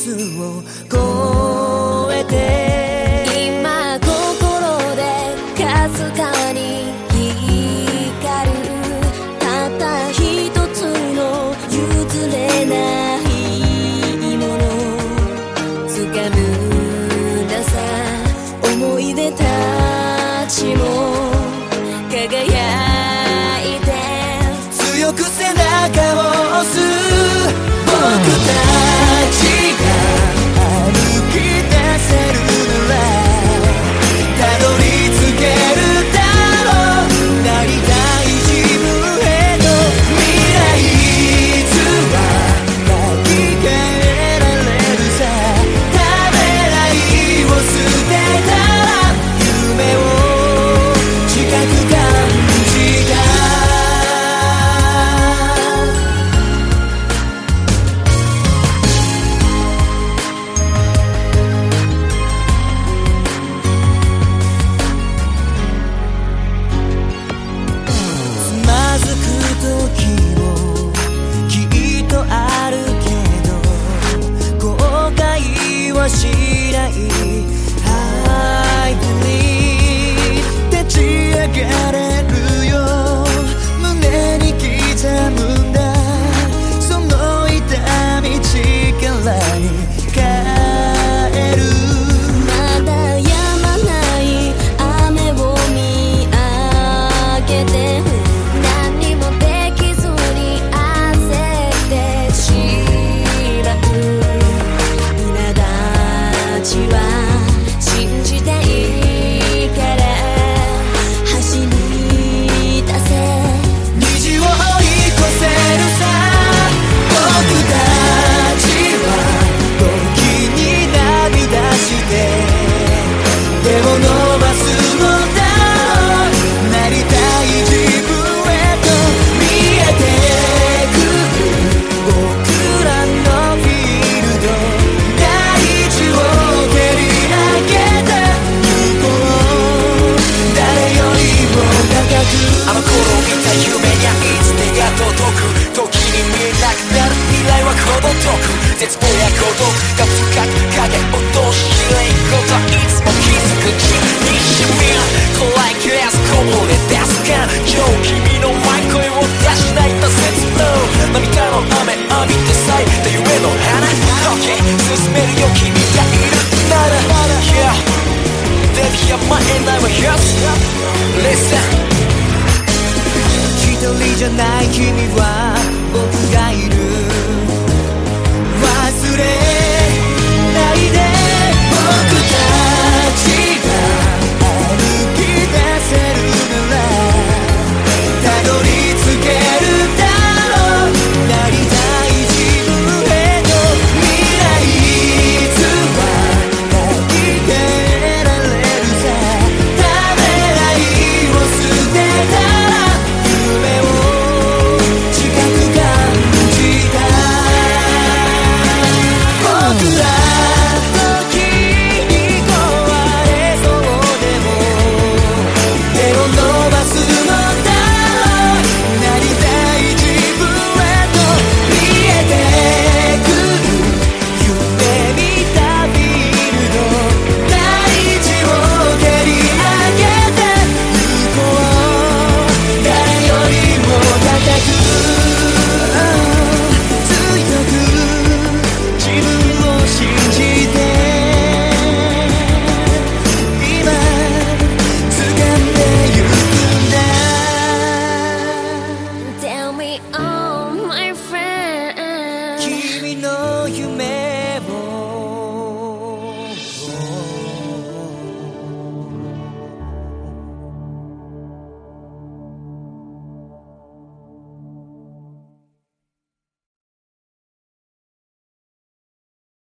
を越えて今心でかすかに光るたった一つの譲れないもの掴むなさ思い出たちも輝いて強く背中を押す僕たちが歩き出せるならたどり着けるだろうなりたい自分への未来いつは書き換えられるさためらいを捨てたら夢を近く感じたしない I believe 立ち上がれるよ胸に刻むんだその痛み力に変えるまだ止まない雨を見上げて何もできずに焦ってしまう信じていいから走り出せ虹を追い越せるさ僕たちは時に涙して手を伸ばすのだろうなりたい自分へと見えてくる僕らのフィールド大地をあの頃見た夢にはいつ手が届く時に見えなくなる未来はほど遠く絶望や孤独が深く影を落としきれんこといつも気づく血にしみる怖いグラスこぼれ出すから今日君の前声を出しないと切の涙の雨浴びて咲いた夢の花 OK 進めるよ君がいるなら Yeah Baby you're my and I'm a yes Listen一人じゃない君は僕がいる